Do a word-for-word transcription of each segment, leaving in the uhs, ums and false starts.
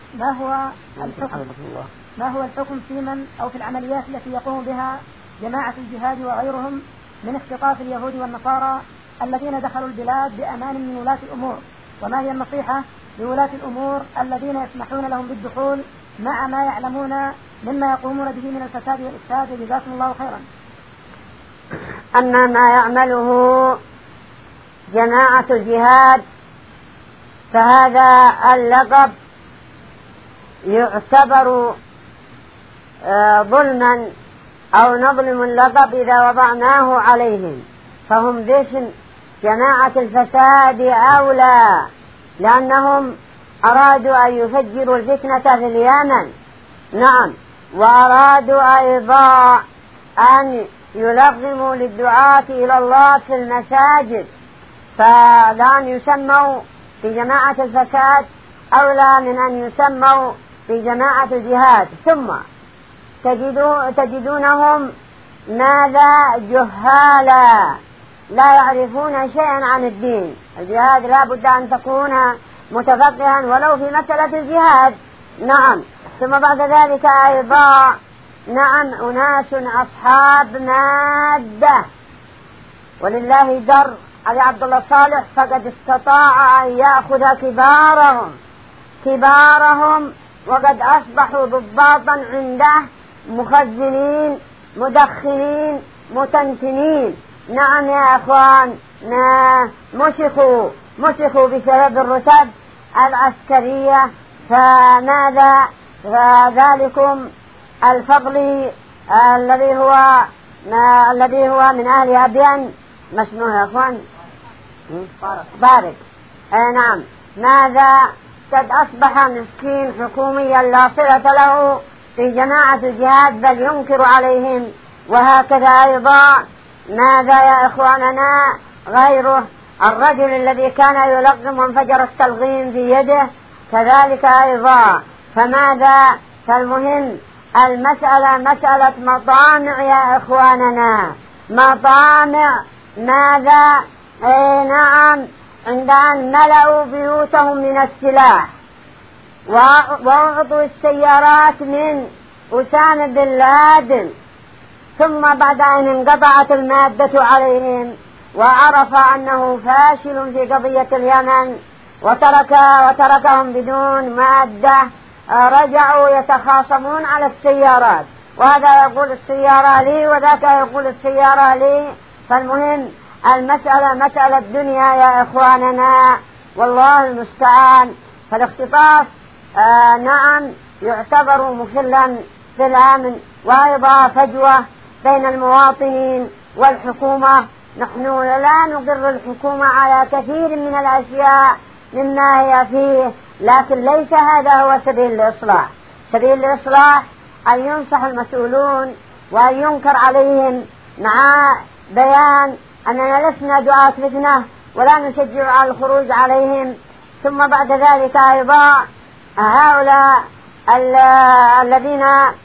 ما هو الحكم ما هو الحكم في من أو في العمليات التي يقوم بها جماعة الجهاد وغيرهم من اختطاف اليهود والنصارى الذين دخلوا البلاد بأمان من ولاة الأمور؟ وما هي النصيحة لولاة الأمور الذين يسمحون لهم بالدخول مع ما يعلمون مما يقومون به من الفساد والإفساد؟ جزاكم الله خيرا. أما ما يعمله جماعة الجهاد فهذا اللقب يعتبر ظلما أو نظلم اللقب إذا وضعناه عليهم، فهم باسم جماعة الفساد أولى، لأنهم أرادوا أن يفجروا الفتنة في اليمن. نعم، وأرادوا أيضا أن يلغموا للدعاة إلى الله في المساجد، فلأن يسموا في جماعة الفساد أولى من أن يسموا في جماعة الجهاد. ثم تجدونهم ماذا جهالا لا يعرفون شيئا عن الدين. الجهاد لا بد أن تكون متفقها ولو في مسألة الجهاد. نعم، ثم بعد ذلك أيضا نعم أناس أصحاب مادة، ولله در علي عبد الله صالح فقد استطاع أن يأخذ كبارهم كبارهم وقد أصبحوا ضباطا عنده، مخزنين مدخنين متنتنين. نعم يا أخوان، مشخوا مشخوا بسبب الرتب العسكرية. فماذا فذلكم الفضل الذي هو الذي هو من أهل أبين مسموه يا أخوان بارك آه نعم ماذا قد أصبح مسكين حكوميا لا صلة له في جماعة الجهاد بل ينكر عليهم. وهكذا أيضا ماذا يا إخواننا غيره الرجل الذي كان يلغم وانفجر التلغيم في يده كذلك أيضا. فماذا فالمهم المسألة مسألة مطامع يا إخواننا، مطامع. ماذا اي نعم عند أن ملأوا بيوتهم من السلاح ووضعوا السيارات من أسامة بن لادن، ثم بعد أن انقطعت المادة عليهم وعرف أنه فاشل في قضية اليمن وترك وتركهم بدون مادة، رجعوا يتخاصمون على السيارات، وهذا يقول السيارة لي وذاك يقول السيارة لي. فالمهم المسألة مسألة الدنيا يا إخواننا، والله المستعان. فالاختطاف آه نعم يعتبر مخلا في الأمن، وأيضا فجوة بين المواطنين والحكومة. نحن لا نقر الحكومة على كثير من الأشياء مما هي فيه، لكن ليس هذا هو سبيل الإصلاح. سبيل الإصلاح أن ينصح المسؤولون وأن ينكر عليهم مع بيان أننا لسنا دعاة فتنة ولا نشجع على الخروج عليهم. ثم بعد ذلك أيضا هؤلاء الذين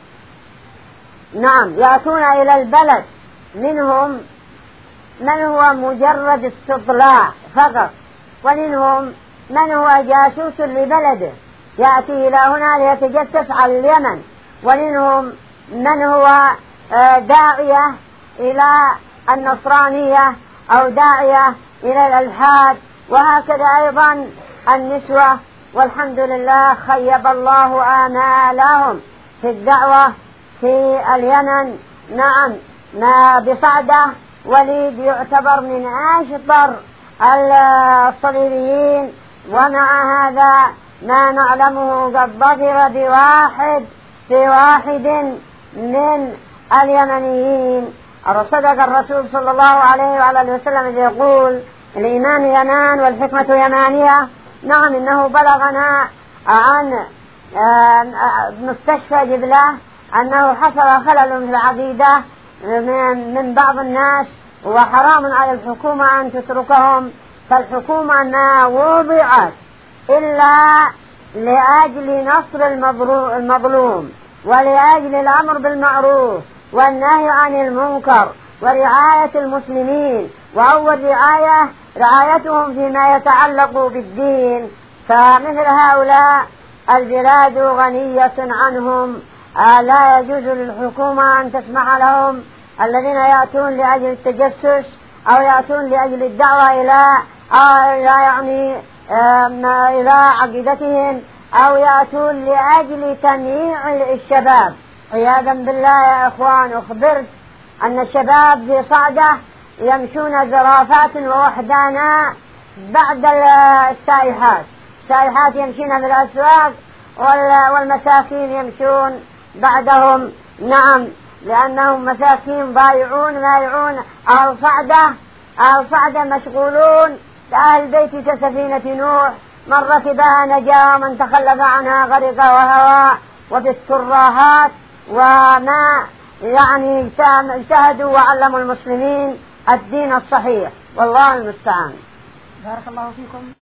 نعم يأتون إلى البلد منهم من هو مجرد استطلاع فقط، ومنهم من هو جاسوس لبلده يأتي إلى هنا ليتجسس على اليمن، ومنهم من هو داعية إلى النصرانية أو داعية إلى الإلحاد. وهكذا أيضا النسوة، والحمد لله خيب الله آمالهم في الدعوة في اليمن. نعم ما بصعدة وليد يعتبر من أشطر الصليبيين، ومع هذا ما نعلمه قد ظفر بواحد في واحد من اليمنيين. صدق الرسول صلى الله عليه وعلى وسلم يقول الإيمان يمان والحكمة يمانية. نعم إنه بلغنا عن مستشفى جبلة أنه حصل خلل في العقيدة من بعض الناس، وحرام على الحكومة أن تتركهم. فالحكومة ما وضعت إلا لأجل نصر المظلوم ولأجل الأمر بالمعروف والنهي عن المنكر ورعاية المسلمين، وأول رعاية رعايتهم فيما يتعلق بالدين. فمثل هؤلاء البلاد غنية عنهم، لا يجوز للحكومة أن تسمح لهم الذين يأتون لأجل التجسس أو يأتون لأجل الدعوة إلى يعني إلى عقيدتهم، أو يأتون لأجل تمييع الشباب. عياذا بالله يا إخوان، أخبرت أن الشباب في صعدة يمشون زرافات ووحدانا بعد السائحات، السائحات يمشون في الأسواق والمساكين يمشون بعدهم. نعم، لأنهم مساكين ضايعون مايعون. أهل صعدة أهل صعدة مشغولون كأهل بيت كسفينة نوح، من ركبها نجا ومن تخلف عنها غرق وهوى. وفي التراهات وما يعني اجتهدوا وعلموا المسلمين الدين الصحيح، والله المستعان. بارك الله فيكم.